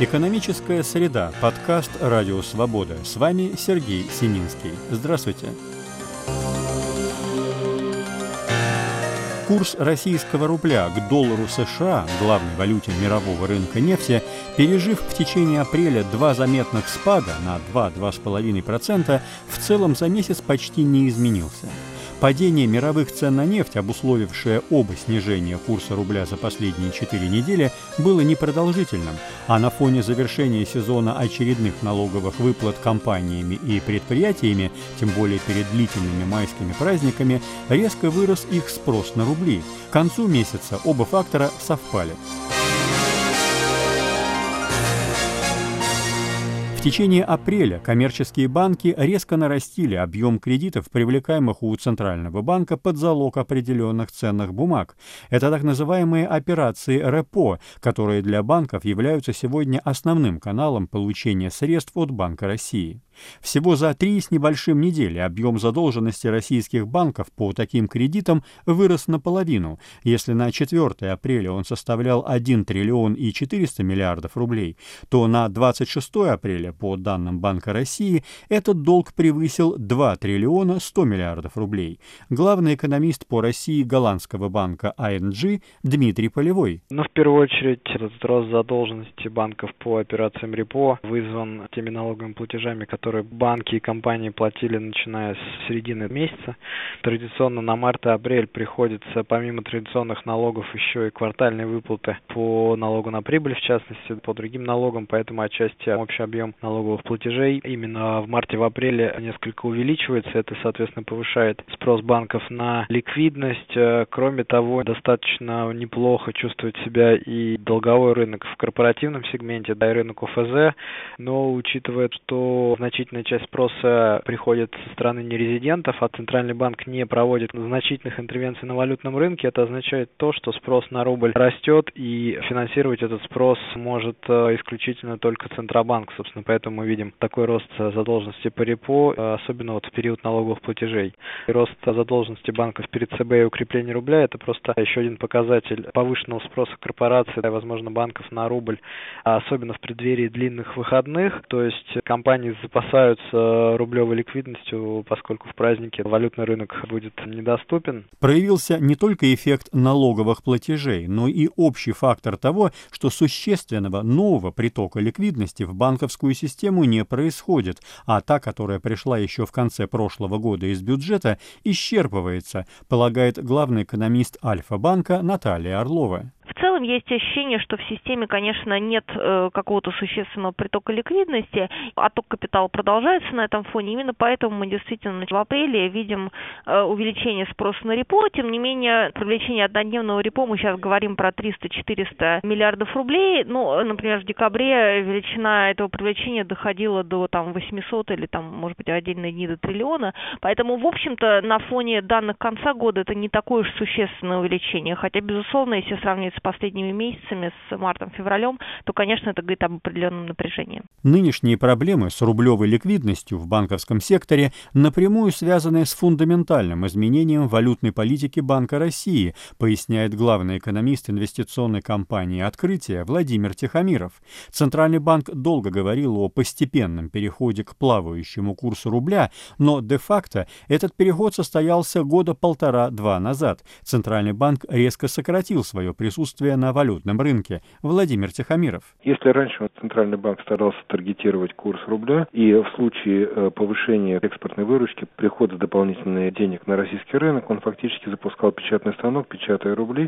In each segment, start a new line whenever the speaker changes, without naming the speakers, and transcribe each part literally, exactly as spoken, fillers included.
Экономическая среда. Подкаст «Радио Свобода». С вами Сергей Сининский. Здравствуйте. Курс российского рубля к доллару США, главной валюте мирового рынка нефти, пережив в течение апреля два заметных спада на два-два с половиной процента, в целом за месяц почти не изменился. Падение мировых цен на нефть, обусловившее оба снижения курса рубля за последние четыре недели, было непродолжительным, а на фоне завершения сезона очередных налоговых выплат компаниями и предприятиями, тем более перед длительными майскими праздниками, резко вырос их спрос на рубли. К концу месяца оба фактора совпали. В течение апреля коммерческие банки резко нарастили объем кредитов, привлекаемых у Центрального банка под залог определенных ценных бумаг. Это так называемые операции репо, которые для банков являются сегодня основным каналом получения средств от Банка России. Всего за три с небольшим недели объем задолженности российских банков по таким кредитам вырос наполовину. Если на четвёртое апреля он составлял один триллион и четыреста миллиардов рублей, то на двадцать шестое апреля, по данным Банка России, этот долг превысил два триллиона сто миллиардов рублей. Главный экономист по России голландского банка ай эн джи Дмитрий Полевой.
Ну, в первую очередь, этот рост задолженности банков по операциям репо вызван теми налоговыми платежами, которые которые банки и компании платили, начиная с середины месяца. Традиционно на март и апрель приходится, помимо традиционных налогов, еще и квартальные выплаты по налогу на прибыль, в частности, по другим налогам, поэтому отчасти общий объем налоговых платежей именно в марте, в апреле несколько увеличивается. Это, соответственно, повышает спрос банков на ликвидность. Кроме того, достаточно неплохо чувствует себя и долговой рынок в корпоративном сегменте, да и рынок о эф зэ, но учитывая, что значительная часть спроса приходит со стороны нерезидентов, а Центральный банк не проводит значительных интервенций на валютном рынке, это означает то, что спрос на рубль растет, и финансировать этот спрос может исключительно только Центробанк. Собственно, поэтому мы видим такой рост задолженности по репо, особенно вот в период налоговых платежей. И рост задолженности банков перед цэ бэ и укрепление рубля – это просто еще один показатель повышенного спроса корпораций, да, и, возможно, банков на рубль, особенно в преддверии длинных выходных. То есть компании запасаются рублевой ликвидностью, поскольку в праздники валютный рынок будет недоступен.
Проявился не только эффект налоговых платежей, но и общий фактор того, что существенного нового притока ликвидности в банковскую систему не происходит, а та, которая пришла еще в конце прошлого года из бюджета, исчерпывается, полагает главный экономист Альфа-банка Наталья Орлова.
В целом есть ощущение, что в системе, конечно, нет э, какого-то существенного притока ликвидности, отток капитала продолжается на этом фоне. Именно поэтому мы действительно в апреле видим э, увеличение спроса на репо. Тем не менее, привлечение однодневного репо, мы сейчас говорим про триста-четыреста миллиардов рублей. Ну, например, в декабре величина этого привлечения доходила до там, восемьсот или, там, может быть, в отдельные дни до триллиона. Поэтому, в общем-то, на фоне данных конца года это не такое уж существенное увеличение. Хотя, безусловно, если сравнивать с последними месяцами, с мартом-февралем, то, конечно, это говорит об определенном напряжении.
Нынешние проблемы с рублевой ликвидностью в банковском секторе напрямую связаны с фундаментальным изменением валютной политики Банка России, поясняет главный экономист инвестиционной компании «Открытие» Владимир Тихомиров. Центральный банк долго говорил о постепенном переходе к плавающему курсу рубля, но де-факто этот переход состоялся года полтора-два назад. Центральный банк резко сократил свое присутствие на валютном рынке. Владимир Тихомиров.
Если раньше Центральный банк старался таргетировать курс рубля, и в случае повышения экспортной выручки, прихода дополнительных денег на российский рынок, он фактически запускал печатный станок, печатая рубли,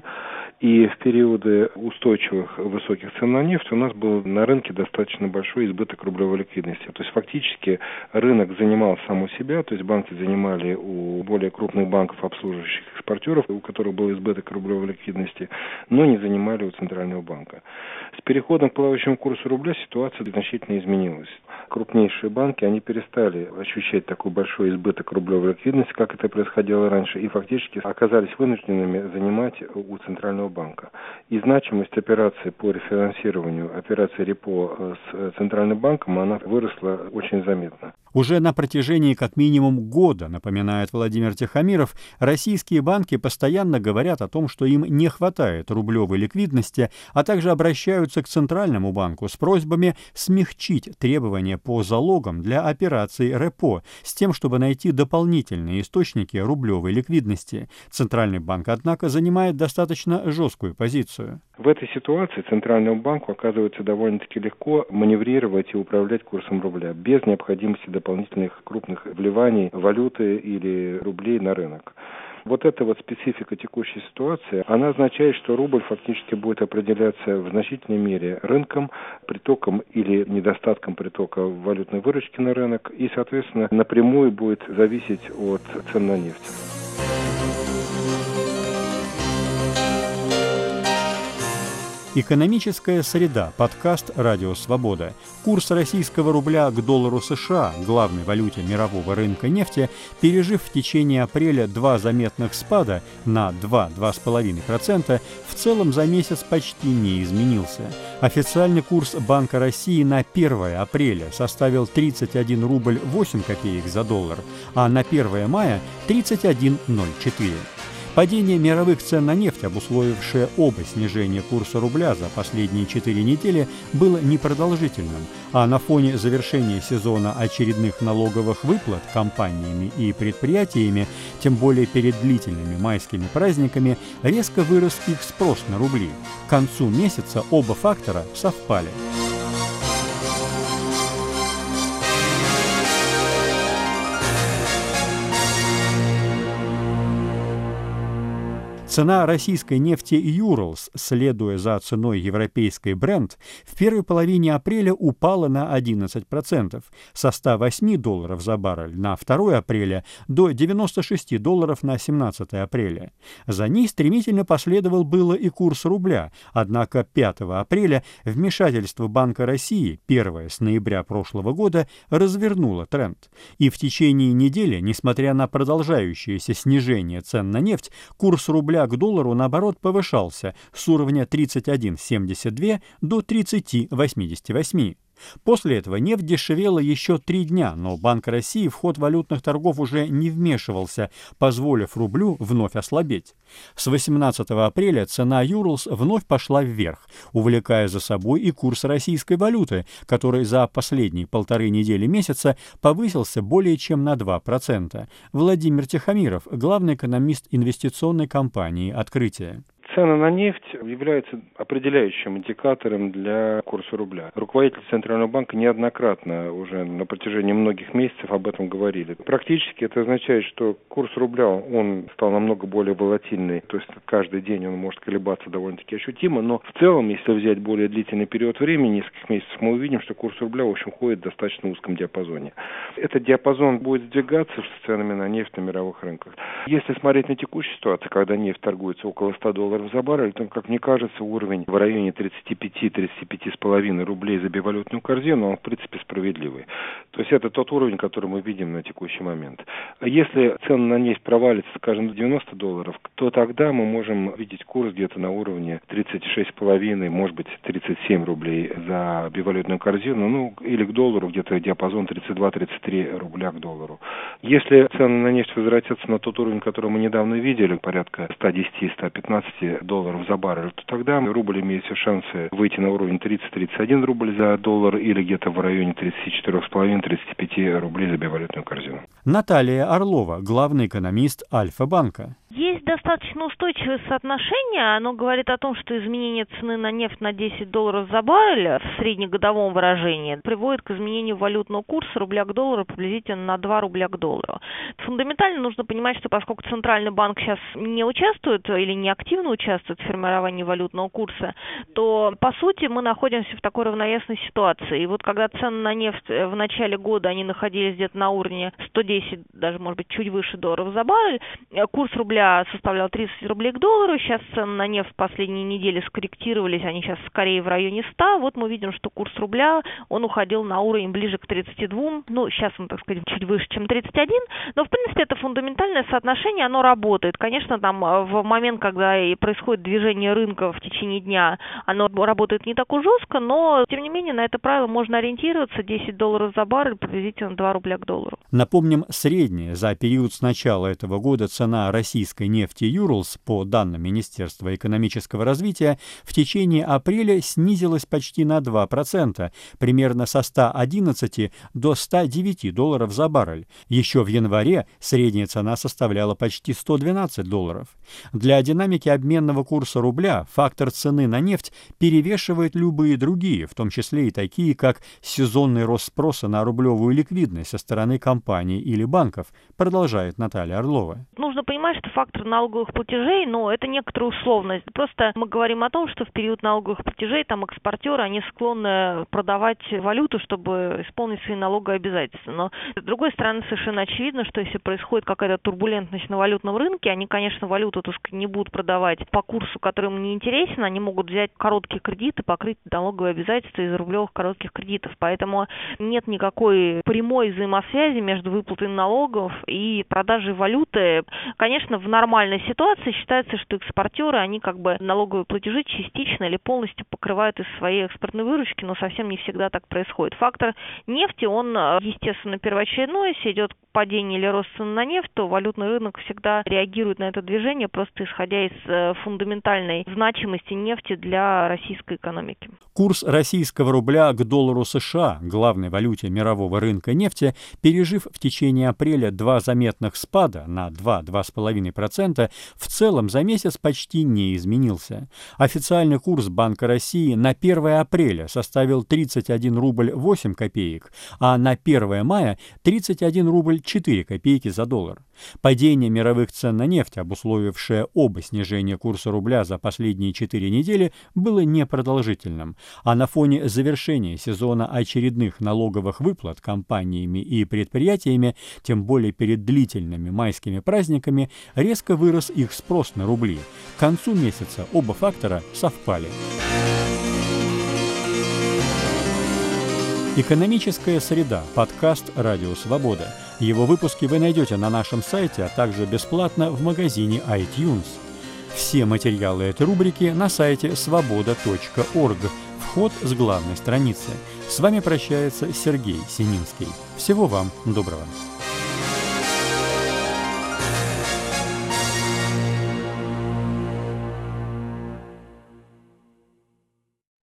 и в периоды устойчивых высоких цен на нефть у нас был на рынке достаточно большой избыток рублевой ликвидности. То есть фактически рынок занимал сам у себя, то есть банки занимали у более крупных банков, обслуживающих экспортеров, у которых был избыток рублевой ликвидности, но не занимали у Центрального банка. С переходом к плавающему курсу рубля ситуация значительно изменилась. Крупнейшие банки, они перестали ощущать такой большой избыток рублевой ликвидности, как это происходило раньше, и фактически оказались вынужденными занимать у Центрального банка. И значимость операций по рефинансированию, операций репо с Центральным банком, она выросла очень заметно.
Уже на протяжении как минимум года, напоминает Владимир Тихомиров, российские банки постоянно говорят о том, что им не хватает рублевой ликвидности, а также обращаются к Центральному банку с просьбами смягчить требования по залогам для операций репо с тем, чтобы найти дополнительные источники рублевой ликвидности. Центральный банк, однако, занимает достаточно жесткую позицию.
В этой ситуации Центральному банку оказывается довольно-таки легко маневрировать и управлять курсом рубля без необходимости дополнительных крупных вливаний валюты или рублей на рынок. Вот эта вот специфика текущей ситуации, она означает, что рубль фактически будет определяться в значительной мере рынком, притоком или недостатком притока валютной выручки на рынок и, соответственно, напрямую будет зависеть от цен на нефть.
Экономическая среда. Подкаст «Радио Свобода». Курс российского рубля к доллару США, главной валюте мирового рынка нефти, пережив в течение апреля два заметных спада на два-два с половиной процента, в целом за месяц почти не изменился. Официальный курс Банка России на первое апреля составил тридцать один рубль восемь копеек за доллар, а на первое мая – тридцать один ноль четыре. Падение мировых цен на нефть, обусловившее оба снижения курса рубля за последние четыре недели, было непродолжительным, а на фоне завершения сезона очередных налоговых выплат компаниями и предприятиями, тем более перед длительными майскими праздниками, резко вырос их спрос на рубли. К концу месяца оба фактора совпали. Цена российской нефти Urals, следуя за ценой европейской Brent, в первой половине апреля упала на одиннадцать процентов, со ста восьми долларов за баррель на второе апреля до девяноста шести долларов на семнадцатое апреля. За ней стремительно последовал было и курс рубля, однако пятого апреля вмешательство Банка России, первое с ноября прошлого года, развернуло тренд. И в течение недели, несмотря на продолжающееся снижение цен на нефть, курс рубля к доллару, наоборот, повышался с уровня тридцать один семьдесят два до тридцать восемьдесят восемь. После этого нефть дешевела еще три дня, но Банк России в ход валютных торгов уже не вмешивался, позволив рублю вновь ослабеть. С восемнадцатого апреля цена Urals вновь пошла вверх, увлекая за собой и курс российской валюты, который за последние полторы недели месяца повысился более чем на два процента. Владимир Тихомиров, главный экономист инвестиционной компании «Открытие».
Цены на нефть являются определяющим индикатором для курса рубля. Руководители Центрального банка неоднократно уже на протяжении многих месяцев об этом говорили. Практически это означает, что курс рубля он стал намного более волатильный, то есть каждый день он может колебаться довольно-таки ощутимо, но в целом, если взять более длительный период времени, нескольких месяцев, мы увидим, что курс рубля, в общем, ходит в достаточно узком диапазоне. Этот диапазон будет сдвигаться с ценами на нефть на мировых рынках. Если смотреть на текущую ситуацию, когда нефть торгуется около ста долларов за баррель, то, как мне кажется, уровень в районе тридцати пяти — тридцати пяти с половиной рублей за бивалютную корзину, он в принципе справедливый. То есть это тот уровень, который мы видим на текущий момент. Если цены на нефть провалятся, скажем, до девяноста долларов, то тогда мы можем видеть курс где-то на уровне тридцати шести с половиной, может быть, тридцать семь рублей за бивалютную корзину, ну, или к доллару где-то диапазон тридцать два — тридцать три рубля к доллару. Если цены на нефть возвратятся на тот уровень, который мы недавно видели, порядка ста десяти — ста пятнадцати долларов за баррель, то тогда рубль имеет все шансы выйти на уровень тридцать — тридцать один рубль за доллар или где-то в районе тридцати четырёх с половиной — тридцати пяти рублей за бивалютную корзину.
Наталья Орлова, главный экономист Альфа-банка.
Есть достаточно устойчивое соотношение. Оно говорит о том, что изменение цены на нефть на десять долларов за баррель в среднегодовом выражении приводит к изменению валютного курса рубля к доллару приблизительно на два рубля к доллару. Фундаментально нужно понимать, что поскольку Центральный банк сейчас не участвует или не активно участвует в формировании валютного курса, то, по сути, мы находимся в такой равновесной ситуации. И вот когда цены на нефть в начале года, они находились где-то на уровне сто десять, даже, может быть, чуть выше долларов за баррель, курс рубля составлял тридцать рублей к доллару. Сейчас цены на нефть в последние недели скорректировались, они сейчас скорее в районе ста. Вот мы видим, что курс рубля, он уходил на уровень ближе к тридцати двум, ну, сейчас он, так сказать, чуть выше, чем тридцать один, но, в принципе, это фундаментальное соотношение, оно работает. Конечно, там в момент, когда и происходит движение рынка в течение дня, оно работает не так уж жестко, но, тем не менее, на это правило можно ориентироваться. десять долларов за баррель, приблизительно два рубля к доллару.
Напомним, средняя за период с начала этого года цена российской нефти нефти Юрлс, по данным Министерства экономического развития, в течение апреля снизилась почти на два процента, примерно со ста одиннадцати до ста девяти долларов за баррель. Еще в январе средняя цена составляла почти сто двенадцать долларов. Для динамики обменного курса рубля фактор цены на нефть перевешивает любые другие, в том числе и такие, как сезонный рост спроса на рублевую ликвидность со стороны компаний или банков, продолжает Наталья Орлова.
Нужно понимать, что фактор налоговых платежей, ну, это некоторая условность. Просто мы говорим о том, что в период налоговых платежей там экспортеры, они склонны продавать валюту, чтобы исполнить свои налоговые обязательства. Но, с другой стороны, совершенно очевидно, что если происходит какая-то турбулентность на валютном рынке, они, конечно, валюту, так сказать, не будут продавать по курсу, который им не интересен, они могут взять короткие кредиты, покрыть налоговые обязательства из рублевых коротких кредитов. Поэтому нет никакой прямой взаимосвязи между выплатой налогов и продажей валюты. Конечно, в нормальной ситуации считается, что экспортеры, они как бы налоговые платежи частично или полностью покрывают из своей экспортной выручки, но совсем не всегда так происходит. Фактор нефти, он, естественно, первоочередной. Если идет падение или рост цен на нефть, то валютный рынок всегда реагирует на это движение, просто исходя из фундаментальной значимости нефти для российской экономики.
Курс российского рубля к доллару США, главной валюте мирового рынка нефти, пережив в течение апреля два заметных спада на два — два с половиной процента, в целом за месяц почти не изменился. Официальный курс Банка России на первое апреля составил тридцать один рубль восемь копеек, а на первое мая тридцать один рубль четыре копейки за доллар. Падение мировых цен на нефть, обусловившее оба снижения курса рубля за последние четыре недели, было непродолжительным, а на фоне завершения сезона очередных налоговых выплат компаниями и предприятиями, тем более перед длительными майскими праздниками, резко вырос их спрос на рубли. К концу месяца оба фактора совпали. «Экономическая среда» – подкаст «Радио Свобода». Его выпуски вы найдете на нашем сайте, а также бесплатно в магазине iTunes. Все материалы этой рубрики на сайте свобода точка орг. Вход с главной страницы. С вами прощается Сергей Сининский. Всего вам доброго.